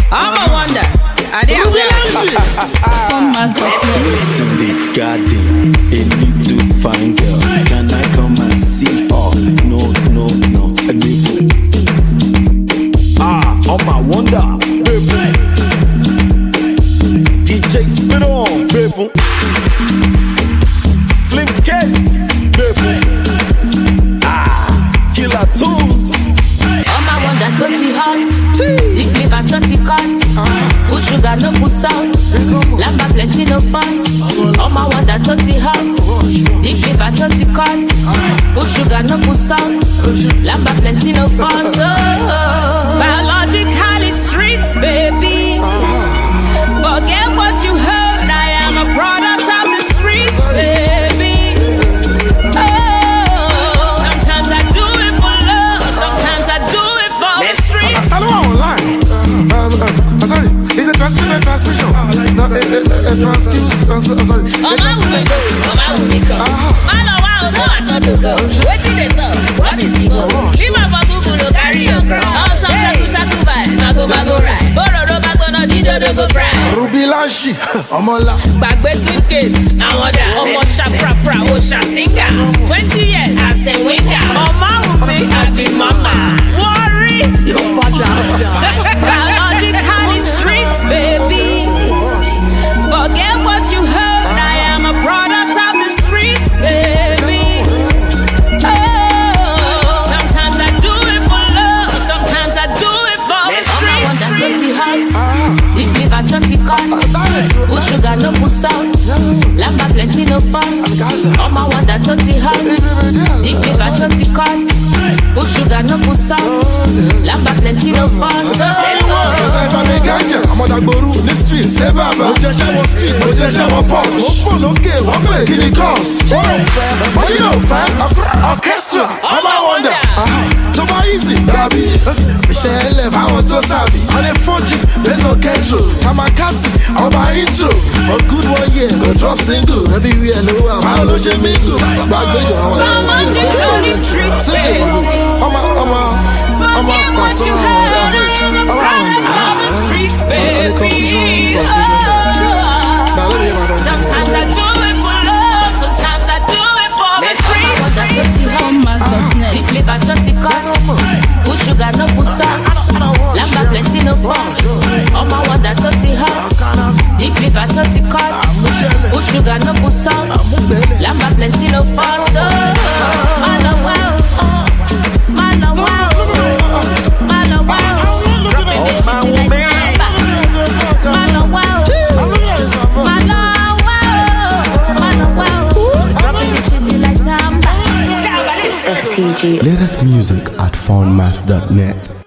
I'm a wonder. I didn't in the garden, a little fine girl. Can I come and see? Oh, no, a different. I'm a wonder, baby. DJ spin on, baby. Slim Case, baby. Killer Tunes. I'm a wonder, 20 hot. The flavor 30 cut. Put sugar, no put salt. Lamba plenty, no fuss. I'm a wonder, 30 hot. The flavor 30 cut. Put sugar, no put salt. Lamba plenty, no fuss. Biologically streets, baby. Forget what you heard. I am a product of the streets, baby. Oh, sometimes I do it for love. Sometimes I do it for the streets. I know I'm lying. Sorry, it's a transmission. No, a transcription. Sorry. Mama will make up. Man, wow, so as not to go. Waiting this up. What is the goal? Leave my Google to carry your crown. Oh, some shaku by. Mago right. Bororo bago no dido go fry. Ruby Lanshi, Omola. Bagwe slipcase. Now what that? Omo pra. Osha singer. 20 years as a winger. Mama will make happy mama. Worry. Your father. Biologically streets, baby. Forget what you heard. I am a product of the streets, baby. Oh, sometimes I do it for love. Sometimes I do it for the streets. I'm a wonder, 30 hot. The flavor 30 cut. Put sugar, no put salt. Lamba plenty, no fuss. I'm a wonder, 30 hot. The flavor 30 cut. Put sugar, no put salt. Lamba plenty, no fuss. I'm on the Gboru, the street, say Baba. Ojeshawo street, Ojeshawo punch. Phone okay, what pay the cost? But you know, fam, orchestra. I'm a wonder. So my easy, baby. Michelle Lev, I want to sabi. On a 4G, there's no control. Kamakasi, on my intro. For good 1 year, go drop single. Everywhere, low, how low she make go. Back with you, I'm on the streets, baby. Forget what you heard. I'm a product of the streets, baby. Sometimes I do it for love. Sometimes I do it for the streets. The flavor 30 cut. Put sugar, no put salt. Lamba plenty, no fuss. I'm a wonder, 30 hot. The flavor 30 cut. Put sugar, no put salt. Lamba plenty, no fuss. Man, oh wow. Man, oh wow. Man, oh wow. Dropping this shit like Tamba. Man, oh wow. Man, oh wow. Man, oh wow. Dropping this shit like Tamba. Latest music at foundmass.net.